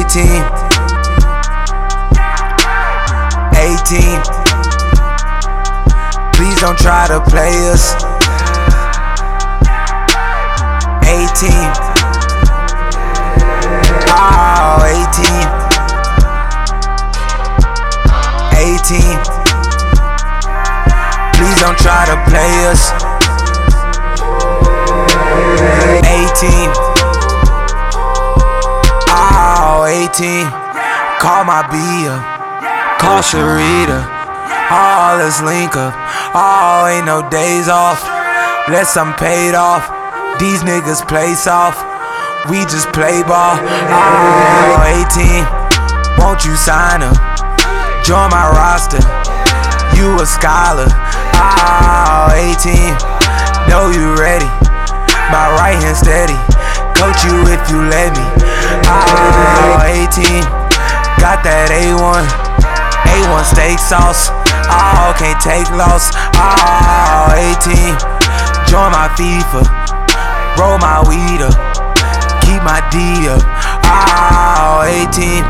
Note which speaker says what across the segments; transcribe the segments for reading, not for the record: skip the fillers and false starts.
Speaker 1: 18. 18. Please don't try to play us. 18. Oh, 18. 18. Please don't try to play us. 18. Oh, 18. Call my B up. Call Sharita. Oh, let's link up. Oh, ain't no days off. Unless I'm paid off. These niggas play soft. We just play ball. Oh, 18. Won't you sign up? Join my roster. You a scholar. Oh, 18. Know you ready. My right hand steady. Coach you if you let me. Oh, 18. Got that A1. A1 steak sauce. Oh, can't take loss. Oh, 18. Join my FIFA. Roll my weed up. Keep my D up. Oh, 18.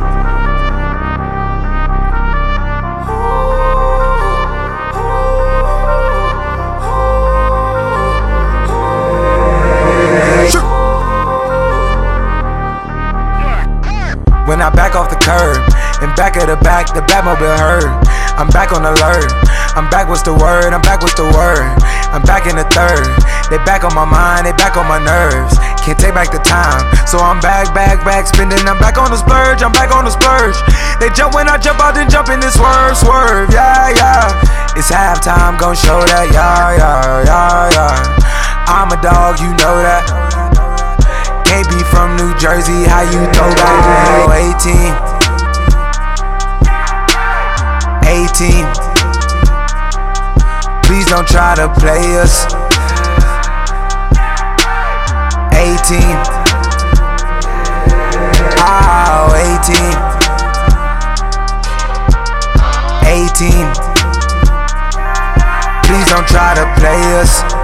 Speaker 1: When I back off the curb, and back of the back, the Batmobile heard. I'm back on alert. I'm back, what's the word? I'm back, what's the word? I'm back in the third. They back on my mind, they back on my nerves. Can't take back the time, so I'm back, spending. I'm back on the splurge, I'm back on the splurge. They jump when I jump out, then jump in this swerve, yeah. It's halftime, gon' show that, yeah. I'm a dog, you know that. Can't be from New Jersey, how you throw back? Oh, 18. 18. Please don't try to play us. 18. Oh, 18. 18. Please don't try to play us.